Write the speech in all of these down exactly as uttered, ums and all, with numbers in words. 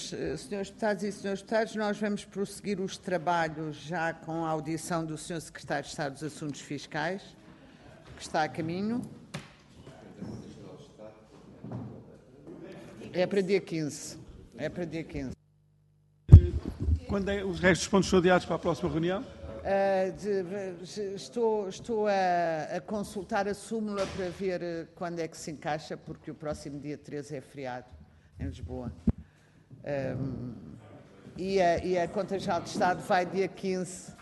Senhores Deputados e Senhores Deputados, nós vamos prosseguir os trabalhos já com a audição do senhor Secretário de Estado dos Assuntos Fiscais, que está a caminho. É para dia quinze. É para dia quinze. Quando é, os restos dos pontos são adiados para a próxima reunião? Uh, de, de, estou estou a, a consultar a súmula para ver quando é que se encaixa, porque o próximo dia treze é feriado em Lisboa. Um, e, a, e a Conta Geral de Estado vai dia quinze.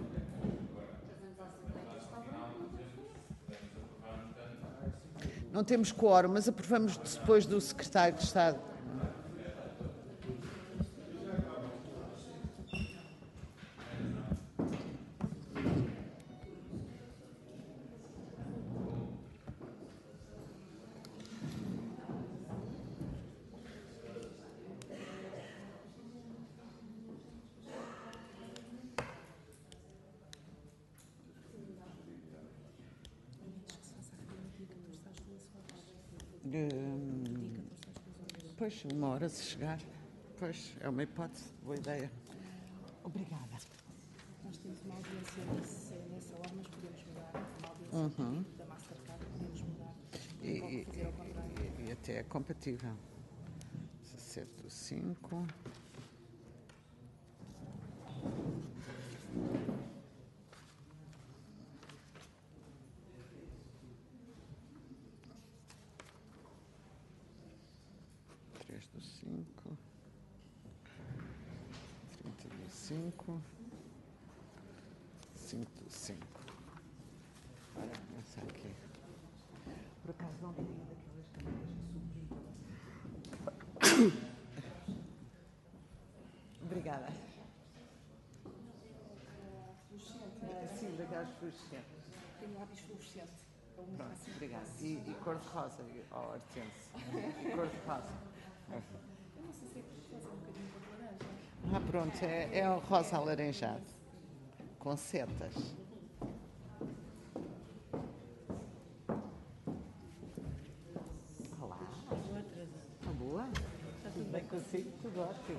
Não temos quórum, mas aprovamos depois do Secretário de Estado. Hum, pois, uma hora se chegar. Pois, é uma hipótese. Boa ideia. Obrigada. Nós temos uma audiência nesse, nessa hora, mas podemos mudar. Uma audiência uhum. da Mastercard, podemos mudar. E, e, fazer ao contrário. E, e até é compatível. dezassete do cinco. três do cinco. trinta do cinco. cinco do cinco. Olha, essa aqui. Por acaso não tem daquelas câmeras de Obrigada. Sim, daquelas fluorescentes. Tem um lápis fluorescente. Pronto, obrigada. E, e cor-de-rosa, ó, oh, Hortense. E cor-de-rosa. Eu não sei se é que fazer um bocadinho de laranja. Ah, pronto, é, é o rosa alaranjado. Com setas. Olá. Boa, Teresa. Está boa? Está tudo bem consigo? Tudo ótimo.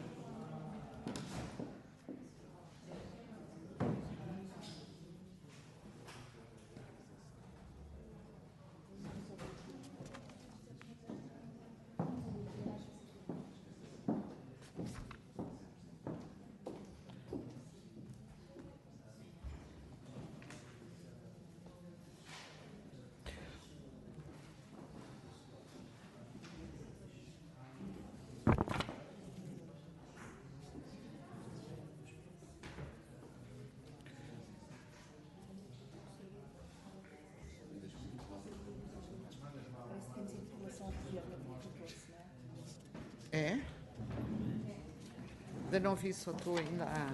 É? Ainda não vi, só estou ainda a...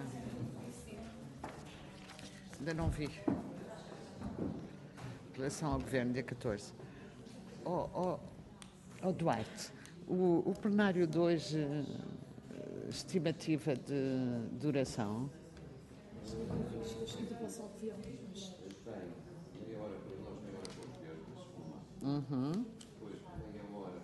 Ainda não vi. Em relação ao Governo, dia catorze. Oh, oh, oh Duarte, o, o plenário de hoje, estimativa de duração? Uhum.